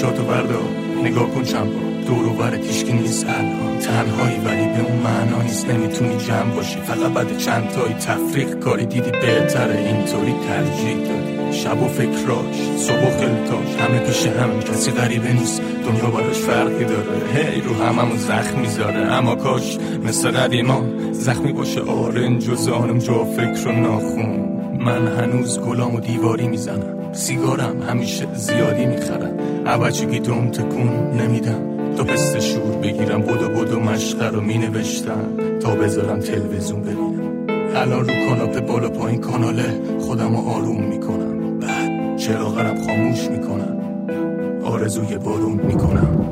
چشاتو بردار نگاه کن چند بار دور و برت هیچکی نیست الان تنهایی ولی به اون معنا نیست نمیتونی جمع باشی فقط بعد چند تایی تفریق کاری دیدی بهتره اینطوری ترجیح دادی شب و فکراش صبح و خلطاش همه پیش هم کسی غریبه نیست دنیا براش فرقی داره هی رو هممون زخم میذاره اما کاش مثل قدیما زخمی باشه آرنج و زانم جا فکر و ناخون من هنوز گلامو دیواری میزنم سیگارم همیشه زیادی میخرم عوضی دوم تکون نمیدم تا پست شور بگیرم بدو مشقه رو مینوشتم تا بذارم تلویزیون ببینم الان رو کاناپه بالا پایین کاناله خودم رو آروم میکنم بعد چراغرم خاموش میکنم آرزوی بارون میکنم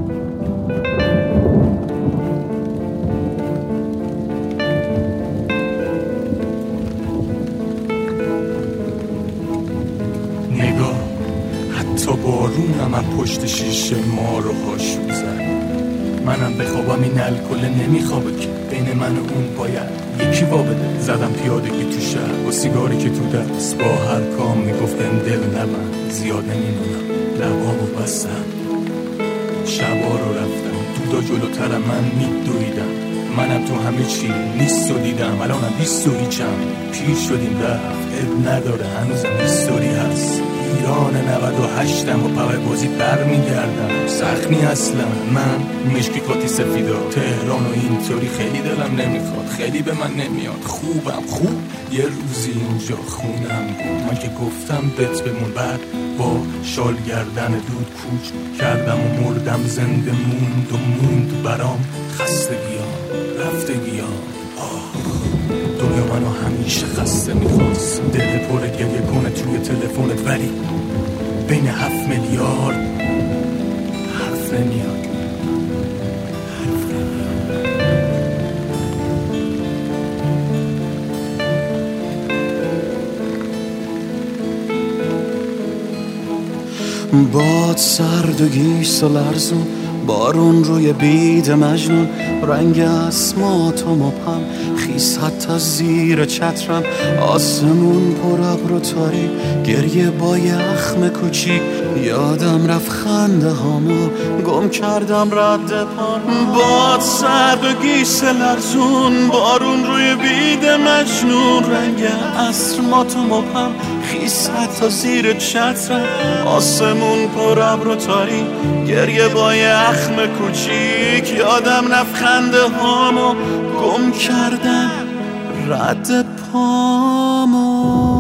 نگاه حتی بارونم از پشت شیشه ما رو هاش میزن منم بخوابم این الکل نمیخوابه که بین من و اون باید یکی وابده زدم پیادگی تو شهر با سیگاری که تو دست با هر کام میگفتم دل نبند زیاد نمیمونم لبامو بستم شبا رو رفتم دودا جلوتر من میدویدم منم تو همه چی نیست و دیدم الانم 20 و هیچم پیر شدیم رفت اب نداره هنوزم هیستوری هست ایران 98م و پاور بازی برمیگردم زخمی اصلا من مشکی کاتی سفیدا تهران و اینطوری خیلی دلم نمیخواد خیلی به من نمیاد خوبم خوب یه روزی اینجا خونم بود من که گفتم بت بمون بعد با شال گردن دود کوچ کردم و مردم زنده موند برام خستگیام رفتگیام دنیا منو همیشه خسته میخواست دل پر گریه کنه توی تلفنت ولی بین 7 میلیارد حرف نمیاد باد سرد و گیس و لرزون بارون روی بید مجنون رنگ اسمات و مبهم خیس حتی زیر چترم آسمون پر ابر و تاری گریه با یخم کوچیک یادم رفت خنده هامو گم کردم رد پام باد سرد و گیس لرزون بارون روی بید مجنون رنگ اسمات و مبهم خیس حتی زیر چترم آسمون پر ابر و تاری گریه با یخم کوچیک یادم رفت خنده هامو گم کردم رد پامو